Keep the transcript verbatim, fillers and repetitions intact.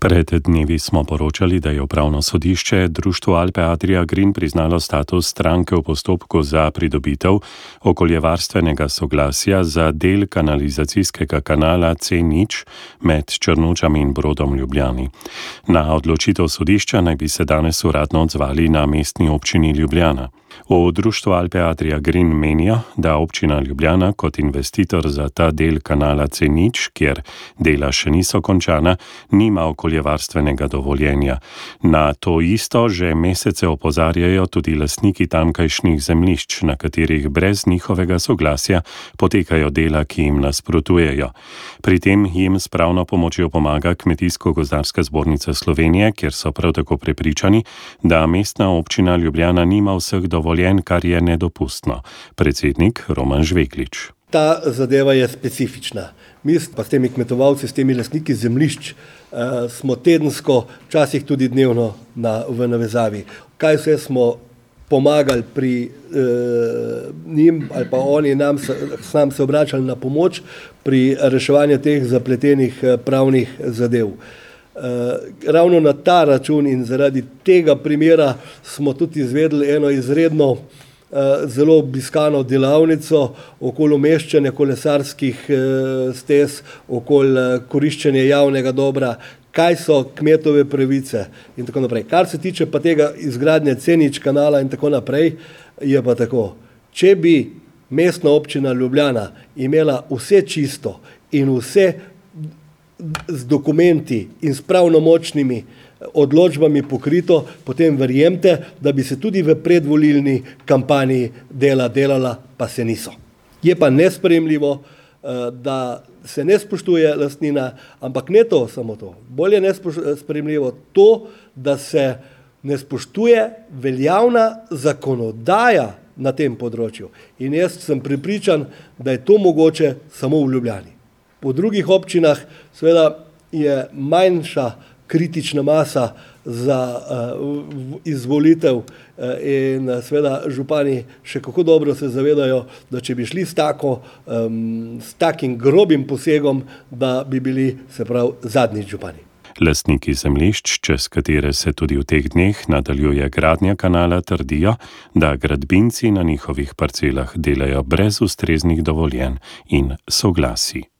Pred dnevi smo poročali, da je upravno sodišče društvu Alpe Adria Green priznalo status stranke v postopku za pridobitev okoljevarstvenega soglasja za del kanalizacijskega kanala C nič med Črnučami in Brodom v Ljubljani. Na odločitev sodišča naj bi se danes uradno odzvali na mestni občini Ljubljana. V društvu Alpe Adria Green menijo, da občina Ljubljana kot investitor za ta del kanala C nič, kjer dela še niso končana, nima okoljevarstvenega dovoljenja. Na to isto že mesece opozarjajo tudi lastniki tamkajšnjih zemljišč, na katerih brez njihovega soglasja potekajo dela, ki jim nasprotujejo. Pri tem jim s pravno pomočjo pomaga Kmetijsko-gozdarska zbornica Slovenije, kjer so prav tako prepričani, da mestna občina Ljubljana nima vseh dovoljenj, kar je nedopustno. Predsednik Roman Žveglič. Ta zadeva je specifična. Mi pa s temi kmetovalci, s temi lastniki zemljišč eh, smo tedensko, včasih tudi dnevno na, v navezavi. Kaj vse smo pomagali pri eh, njim ali pa oni nam, s nam se obračali na pomoč pri reševanju teh zapletenih eh, pravnih zadev. Uh, ravno na ta račun in zaradi tega primera smo tudi izvedli eno izredno uh, zelo obiskano delavnico okoli umeščanja kolesarskih uh, stez, okoli uh, koriščenja javnega dobra, kaj so kmetove pravice in tako naprej. Kar se tiče pa tega izgradnje C nič kanala in tako naprej, je pa tako. Če bi mestna občina Ljubljana imela vse čisto in vse z dokumenti in s pravnomočnimi odločbami pokrito, potem verjemite, da bi se tudi v predvolilni kampanji dela delala, pa se niso. Je pa nesprejemljivo, da se ne spoštuje lastnina, ampak ne to, samo to. Bolje nesprejemljivo to, da se ne spoštuje veljavna zakonodaja na tem področju. In jaz sem prepričan, da je to mogoče samo v Ljubljani. Po drugih občinah seveda je manjša kritična masa za uh, izvolitev uh, in seveda župani še kako dobro se zavedajo, da če bi šli s, tako, um, s takim grobim posegom, da bi bili, se pravi, zadnji župani. Lastniki zemljišč, čez katere se tudi v teh dneh nadaljuje gradnja kanala, trdijo, da gradbinci na njihovih parcelah delajo brez ustreznih dovoljenj in soglasij.